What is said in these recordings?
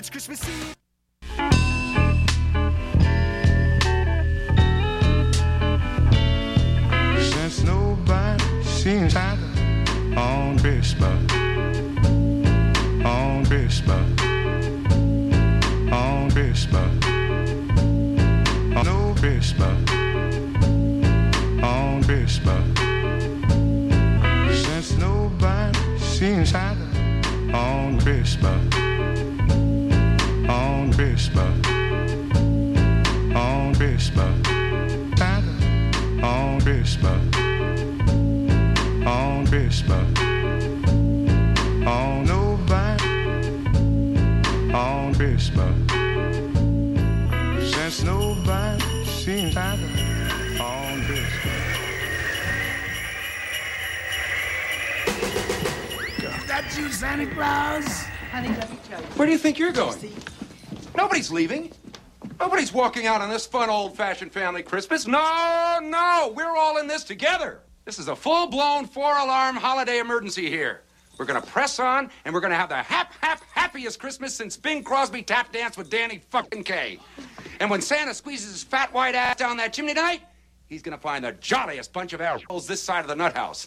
It's Christmas Eve. Since nobody seen Santa on Christmas, on Christmas, on Christmas, on no Christmas, on Christmas. Since nobody seen Santa on Christmas, on Christmas, on Christmas, Santa on Christmas, on Christmas, on nobody, on Christmas. Since nobody seen Santa on Christmas. Is that you, Santa Claus? Honey, let me tell you. Where do you think you're going? Nobody's leaving. Nobody's walking out on this fun, old-fashioned family Christmas. No, we're all in this together. This is a full-blown four-alarm holiday emergency here. We're gonna press on, and we're gonna have the happiest Christmas since Bing Crosby tap danced with Danny fucking Kaye. And when Santa squeezes his fat white ass down that chimney tonight, he's gonna find the jolliest bunch of assholes this side of the nut house.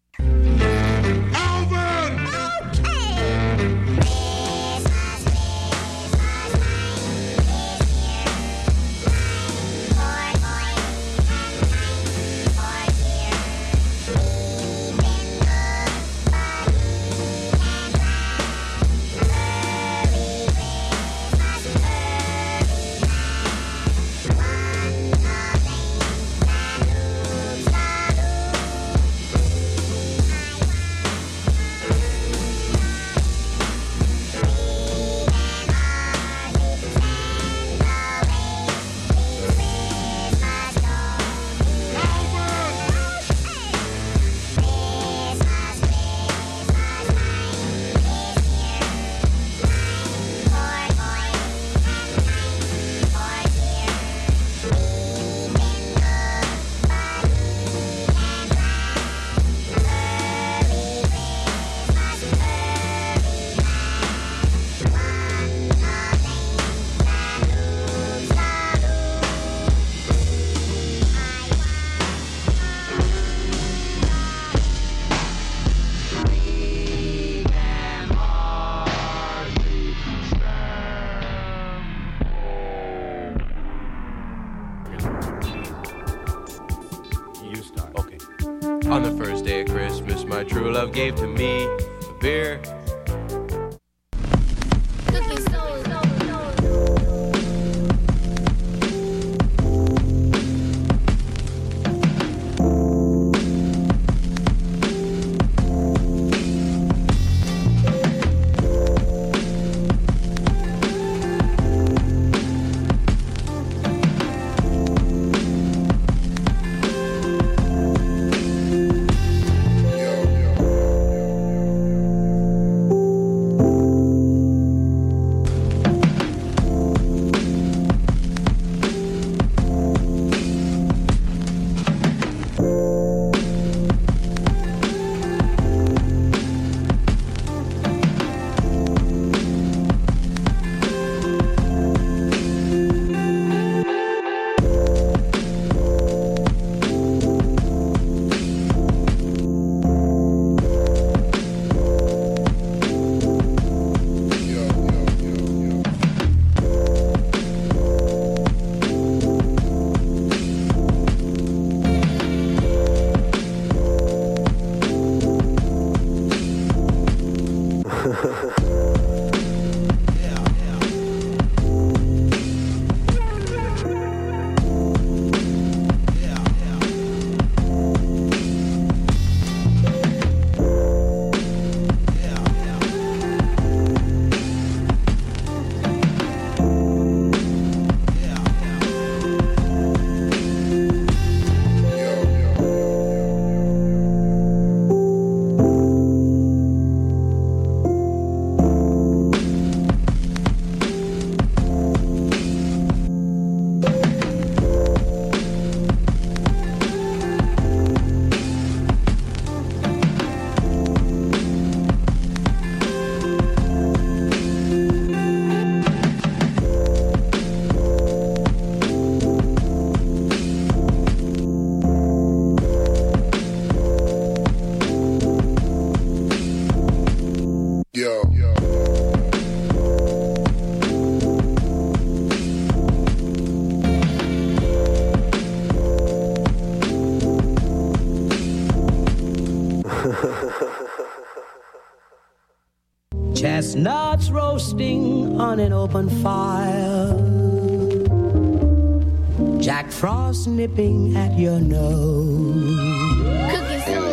On the first day of Christmas, my true love gave to me a beer. Chestnuts roasting on an open fire. Jack Frost nipping at your nose. Cooking soul.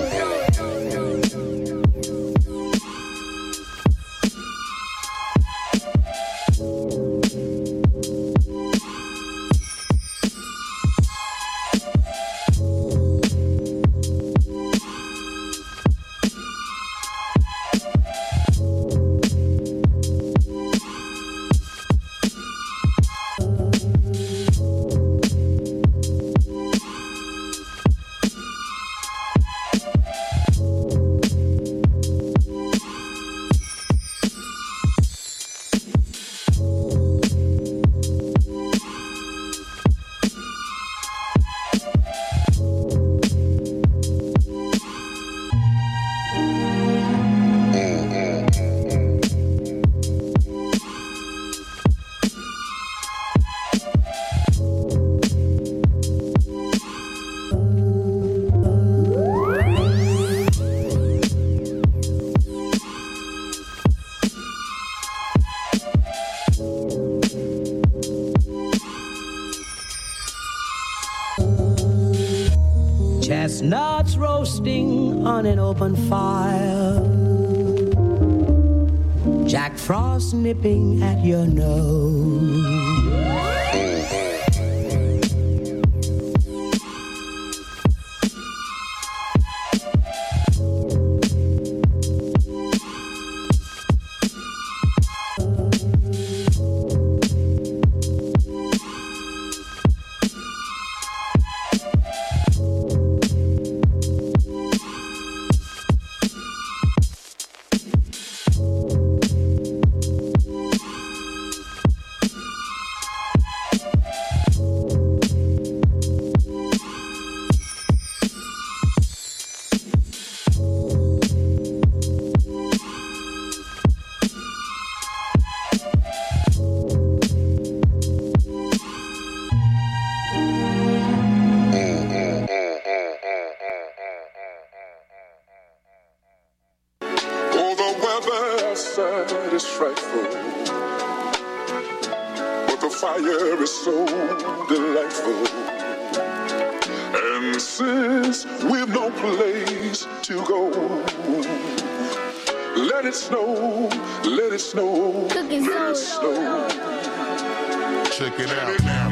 Chestnuts roasting on an open fire. Jack Frost nipping at your nose. Is frightful, but the fire is so delightful. And since we've no place to go, let it snow, let it snow, let it snow. Check it out now.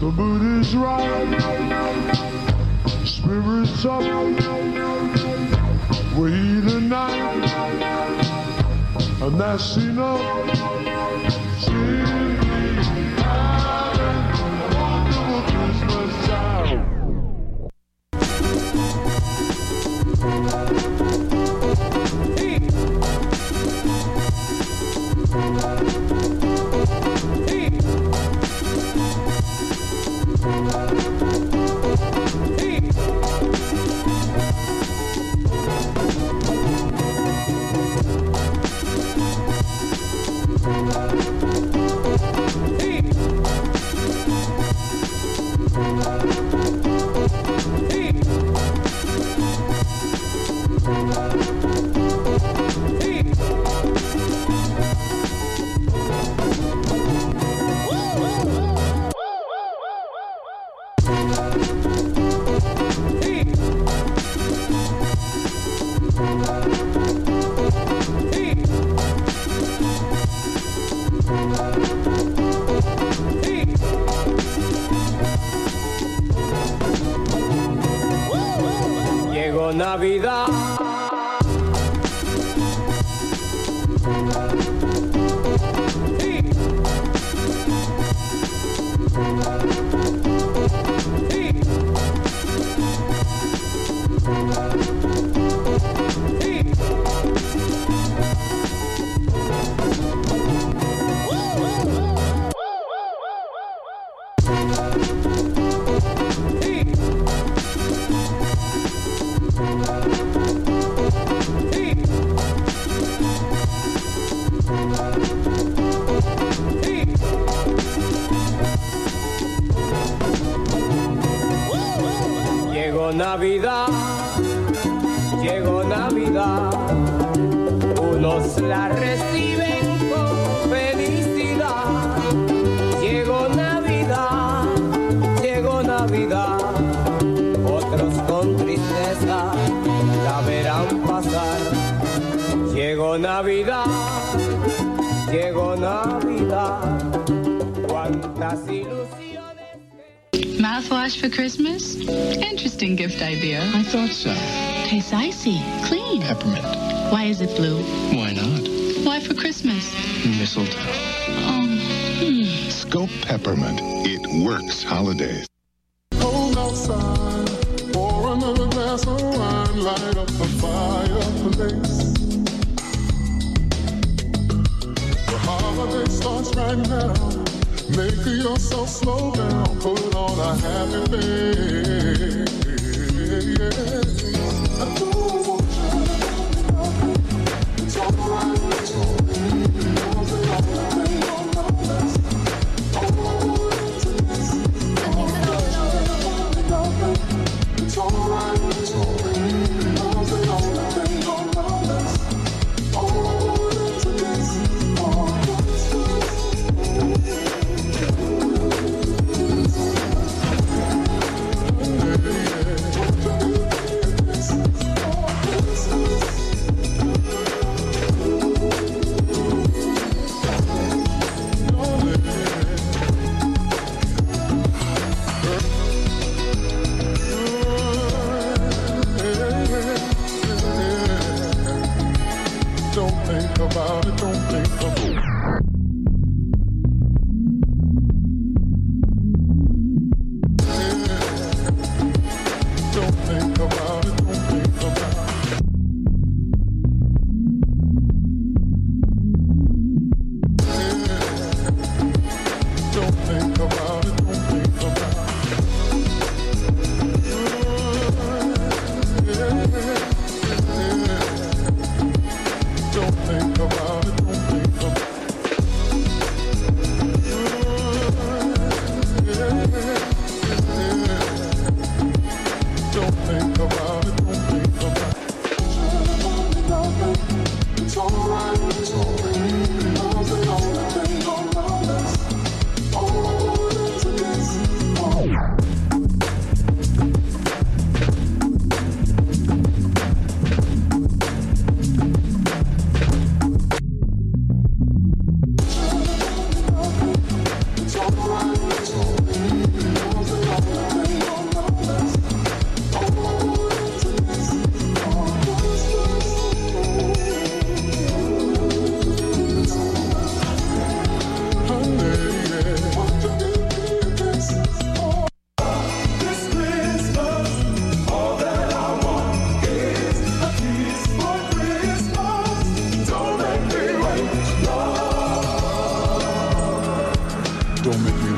The mood is right, spirits up, we're here tonight, and that's enough. Simply having a wonderful Christmas time. Llegó Navidad. Llegó Navidad, llegó Navidad, unos la reciben con felicidad. Llegó Navidad, llegó Navidad, otros con tristeza la verán pasar. Llegó Navidad, llegó Navidad, cuántas ilusiones. Mouthwash for Christmas? Interesting gift idea. I thought so. Tastes icy, clean. Peppermint. Why is it blue? Why not? Why for Christmas? Mistletoe. Oh, Scope Peppermint. It works holidays. Cold outside, pour another glass of wine, light up the fireplace. The holiday starts right now. Make yourself slow down, put on a happy face. I don't want you to know. It's all right, it's all right. It's all right, it's all Don't make me